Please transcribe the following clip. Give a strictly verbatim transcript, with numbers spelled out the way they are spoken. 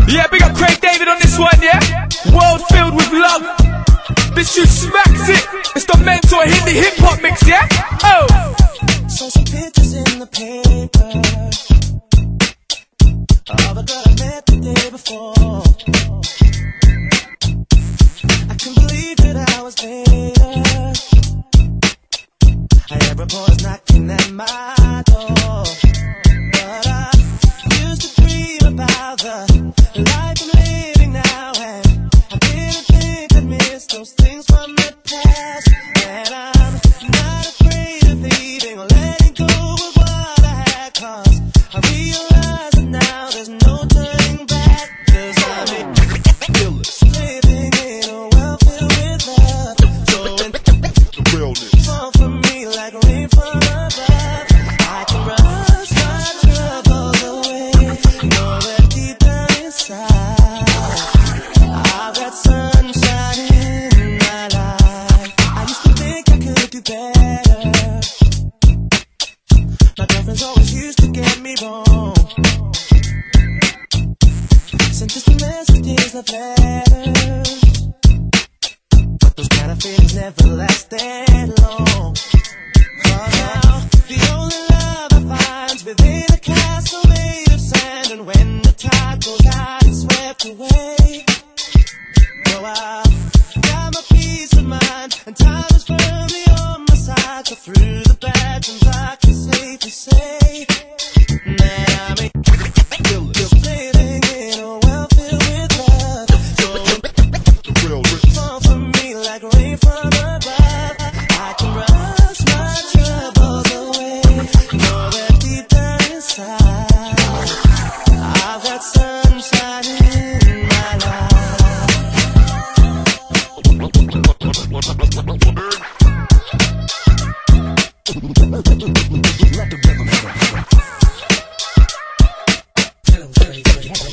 Yeah, big up Craig David on this one, yeah? World filled with love. This shit smacks it. It's the Mentor Hindi hip hop mix, yeah? Oh! Saw some pictures in the paper of a girl I met the day before. I couldn't believe that I was there. I hear reporters knocking at my door, but I used to dream about the life I'm living now, and I didn't think I'd miss those things from the past. And I'm not afraid of leaving or letting go of what I had, 'cause I realize that now there's no turning back. 'Cause I'm living in a world filled with love, so the realness fall from me like rain from above. I can brush my troubles away, know that deep down inside I've got sunshine in my life. I used to think I could do better. My girlfriends always used to get me wrong, sent distant messages, love letters, but those kind of feelings never lasted long. 'Cause now the only love I find's within a castle made of sand, and when the tide goes out, it's swept away. So I got my peace of mind, and time is firmly on my side. So through the bad times I can safely say that I'm just living in a world filled with love, so fall from me like rain from above. I can brush my troubles away, know that deep down inside I've got sunshine in my life. Let the rhythm